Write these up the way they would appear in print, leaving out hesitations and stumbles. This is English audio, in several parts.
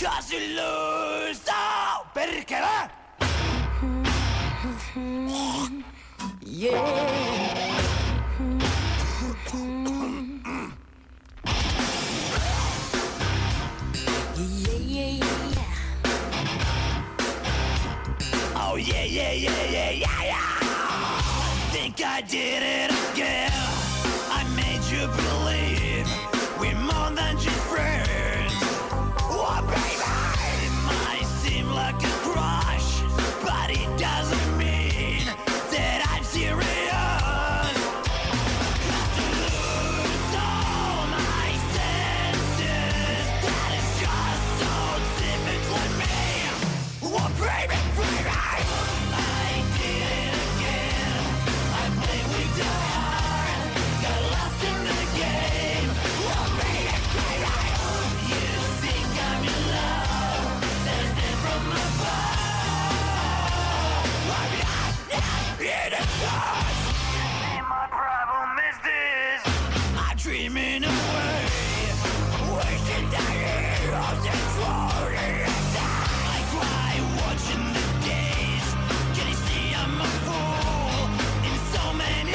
'Cause you lose, oh, perkele! Yeah. Oh yeah, yeah, yeah, yeah, yeah, yeah. Think I did it again. I made you believe we're more than just friends. Oh baby, it might seem like a crush, but it doesn't mean that I'm serious. 'Cause you lose all my senses. That is just so typically me. Oh baby, baby, I did it again. I played with your heart, got lost in the game. Oh baby, baby, you think I'm in love? There's it from above. I'm not in the touch. And my problem is this: I'm dreaming away, wasting the years and floating inside. I cry watching the days. Can you see I'm a fool in so many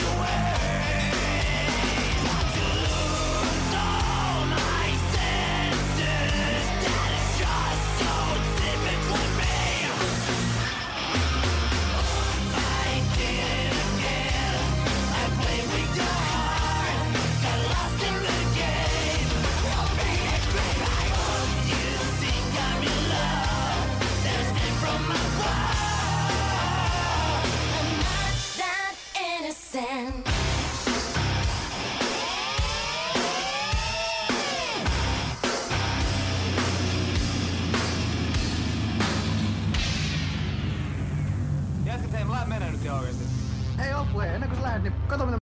ways? To lose all my senses, that is just so typically me. I did it again. I played with your heart, got lost in the game. Oh baby, baby, you think I'm in love? There's it from above. I'm not that innocent. Jätkät, hei, mä lähden menee nyt jo oikeesti. Hei Opue, ennen kuin sä lähdet, niin kato mitä